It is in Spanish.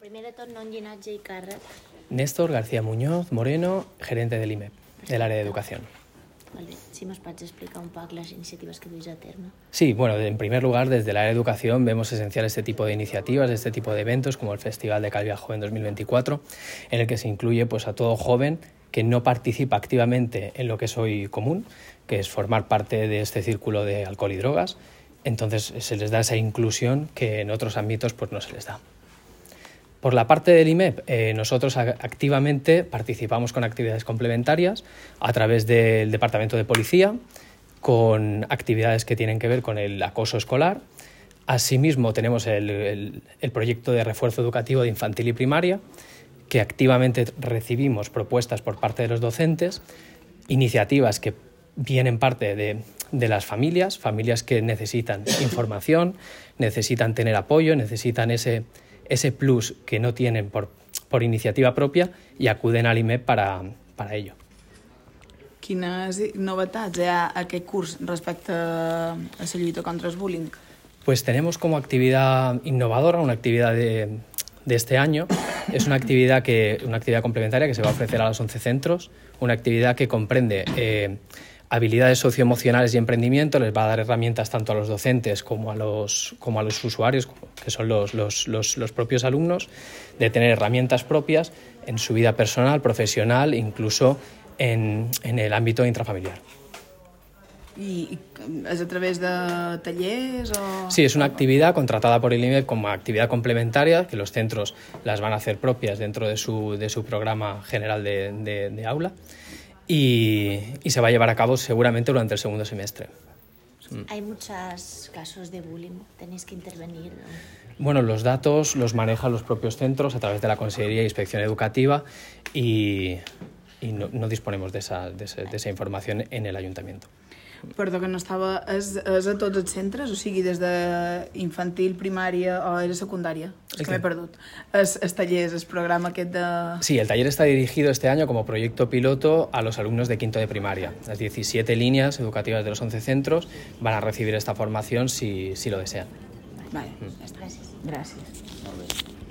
primer de tot, nom, llinatge i càrrec. Néstor García Muñoz Moreno, gerente del IMEP, del área de educación. Vale. Si nos pots explicar un poc las iniciativas que duis a terme. Sí, bueno, en primer lugar, desde el área de educación vemos esencial este tipo de iniciativas, este tipo de eventos, como el Festival de Calidad Joven 2024, en el que se incluye pues, a todo joven que no participa activamente en lo que es hoy común, que es formar parte de este círculo de alcohol y drogas. Entonces se les da esa inclusión que en otros ámbitos pues, no se les da. Por la parte del IMEP, nosotros activamente participamos con actividades complementarias a través del Departamento de Policía, con actividades que tienen que ver con el acoso escolar. Asimismo, tenemos el proyecto de refuerzo educativo de infantil y primaria, que activamente recibimos propuestas por parte de los docentes, iniciativas que vienen parte de las familias que necesitan información, necesitan tener apoyo, necesitan ese plus que no tienen por iniciativa propia y acuden al IMEP para ello. Quines novetats hi ha aquest curs respecte a la lluita contra el bullying? Pues tenemos como actividad innovadora, una actividad de este año, es una actividad complementaria que se va a ofrecer a los 11 centros, una actividad que comprende habilidades socioemocionales y emprendimiento, les va a dar herramientas tanto a los docentes como a los usuarios, que son los propios alumnos, de tener herramientas propias en su vida personal, profesional, incluso en el ámbito intrafamiliar. ¿Y es a través de talleres o...? Sí, es una actividad contratada por el IMEP como actividad complementaria, que los centros las van a hacer propias dentro de su programa general de aula. Y se va a llevar a cabo seguramente durante el segundo semestre. Hay muchos casos de bullying, tenéis que intervenir, ¿no? Bueno, los datos los manejan los propios centros a través de la Consellería de Inspección Educativa y no disponemos de esa información en el Ayuntamiento. Perdó, que no estava... És a tots els centres? O sigui, des d'infantil, primària o era secundària? És que m'he perdut. Els tallers, el programa aquest de... Sí, el taller está dirigido este año como proyecto piloto a los alumnos de quinto de primaria. Las 17 líneas educativas de los 11 centros van a recibir esta formación si lo desean. Vale. Gràcies. Gràcies.